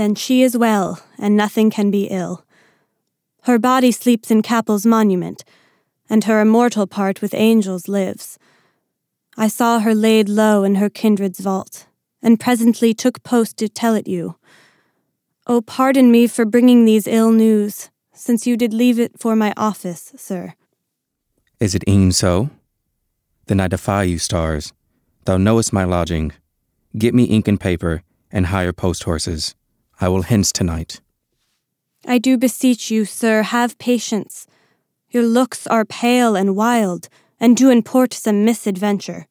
Then she is well, and nothing can be ill. Her body sleeps in Capel's monument, and her immortal part with angels lives. I saw her laid low in her kindred's vault, and presently took post to tell it you. Oh, pardon me for bringing these ill news, since you did leave it for my office, sir. Is it e'en so? Then I defy you, stars. Thou knowest my lodging. Get me ink and paper, and hire post-horses. I will hence tonight. I do beseech you, sir, have patience. Your looks are pale and wild, and do import some misadventure.